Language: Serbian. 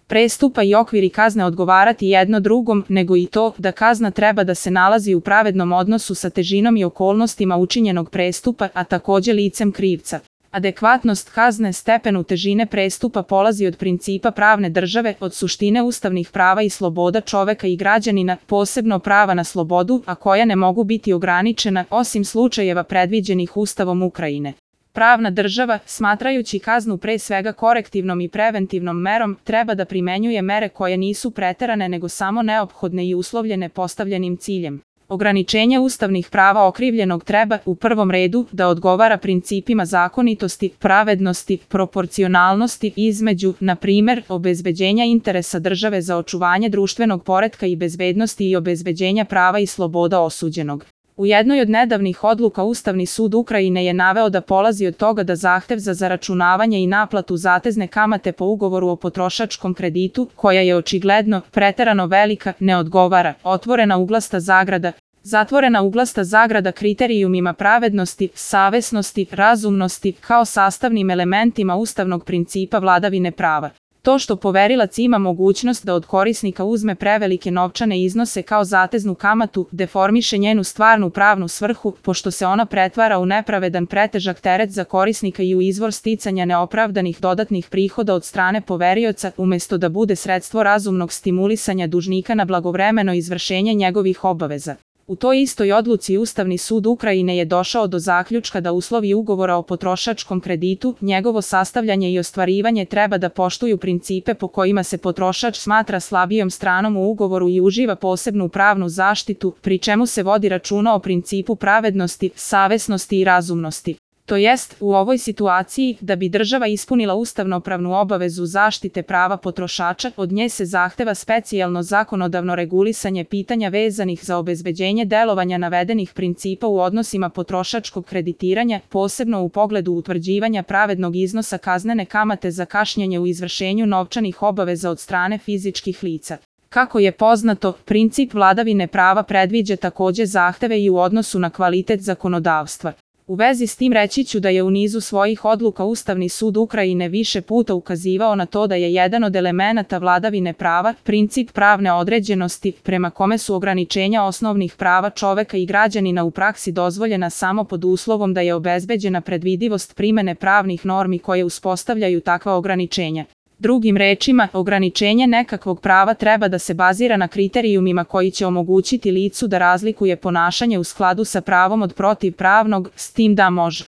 prestupa i okviri kazne odgovarati jedno drugom, nego i to da kazna treba da se nalazi u pravednom odnosu sa težinom i okolnostima učinjenog prestupa, a takođe licem krivca. Adekvatnost kazne stepenu težine prestupa polazi od principa pravne države, od suštine ustavnih prava i sloboda čoveka i građanina, posebno prava na slobodu, a koja ne mogu biti ograničena, osim slučajeva predviđenih Ustavom Ukrajine. Pravna država, smatrajući kaznu pre svega korektivnom i preventivnom merom, treba da primenjuje mere koje nisu preterane nego samo neophodne i uslovljene postavljenim ciljem. Ograničenje ustavnih prava okrivljenog treba, u prvom redu, da odgovara principima zakonitosti, pravednosti, proporcionalnosti između, na primer, obezbeđenja interesa države za očuvanje društvenog poretka i bezbednosti i obezbeđenja prava i sloboda osuđenog. U jednoj od nedavnih odluka Ustavni sud Ukrajine je naveo da polazi od toga da zahtev za zaračunavanje i naplatu zatezne kamate po ugovoru o potrošačkom kreditu, koja je očigledno preterano velika, ne odgovara, otvorena uglasta zagrada, zatvorena uglasta zagrada kriterijumima pravednosti, savesnosti, razumnosti, kao sastavnim elementima ustavnog principa vladavine prava. To što poverilac ima mogućnost da od korisnika uzme prevelike novčane iznose kao zateznu kamatu, deformiše njenu stvarnu pravnu svrhu, pošto se ona pretvara u nepravedan pretežak teret za korisnika i u izvor sticanja neopravdanih dodatnih prihoda od strane poverioca, umesto da bude sredstvo razumnog stimulisanja dužnika na blagovremeno izvršenje njegovih obaveza. U toj istoj odluci Ustavni sud Ukrajine je došao do zaključka da uslovi ugovora o potrošačkom kreditu, njegovo sastavljanje i ostvarivanje treba da poštuju principe po kojima se potrošač smatra slabijom stranom u ugovoru i uživa posebnu pravnu zaštitu, pri čemu se vodi računa o principu pravednosti, savesnosti i razumnosti. To jest, u ovoj situaciji, da bi država ispunila ustavnopravnu obavezu zaštite prava potrošača, od nje se zahteva specijalno zakonodavno regulisanje pitanja vezanih za obezbeđenje delovanja navedenih principa u odnosima potrošačkog kreditiranja, posebno u pogledu utvrđivanja pravednog iznosa kaznene kamate za kašnjenje u izvršenju novčanih obaveza od strane fizičkih lica. Kako je poznato, princip vladavine prava predviđa takođe zahteve i u odnosu na kvalitet zakonodavstva. U vezi s tim reći ću da je u nizu svojih odluka Ustavni sud Ukrajine više puta ukazivao na to da je jedan od elemenata vladavine prava princip pravne određenosti, prema kome su ograničenja osnovnih prava čoveka i građanina u praksi dozvoljena samo pod uslovom da je obezbeđena predvidivost primene pravnih normi koje uspostavljaju takva ograničenja. Drugim rečima, ograničenje nekakvog prava treba da se bazira na kriterijumima koji će omogućiti licu da razlikuje ponašanje u skladu sa pravom od protivpravnog, s tim da može